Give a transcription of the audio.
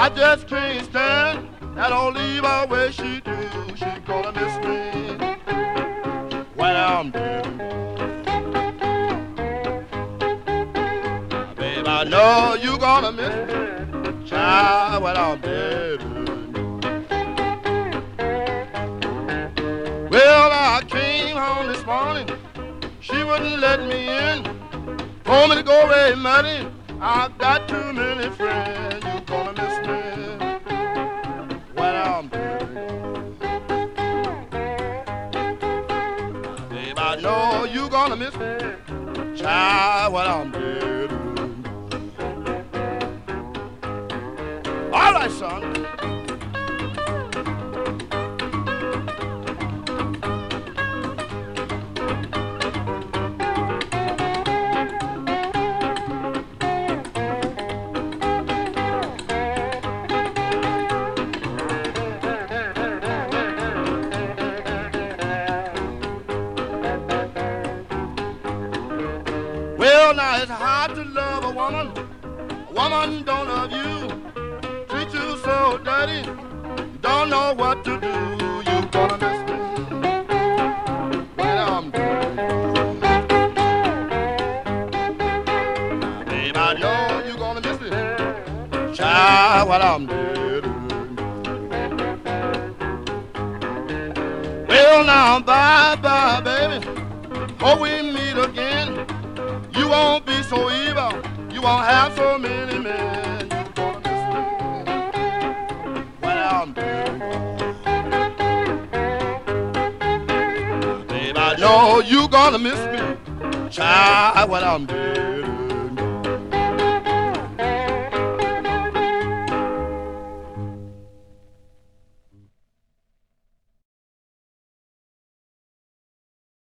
I just can't stand that old leave her way she do. She gonna miss me when I'm dead. Babe, I know you gonna miss me, child, when I'm dead. Well, I came home this morning, she wouldn't let me in. Told me to go away, money. I've got too many friends. You gonna miss me when I'm dead. Babe, I know you gonna miss me, child, when I'm dead. All right, son. Well, now it's hard to love a woman. A woman don't love you. Treat you so dirty. You don't know what to do. You gonna miss me when I'm dead. Babe, I know you gonna miss me, child, when I'm dead. Well, now bye-bye, baby. Hope we meet again. You won't be so evil. You won't have so many men. You gonna miss me when I'm dead. Babe, I know you gonna miss me, child, when I'm dead.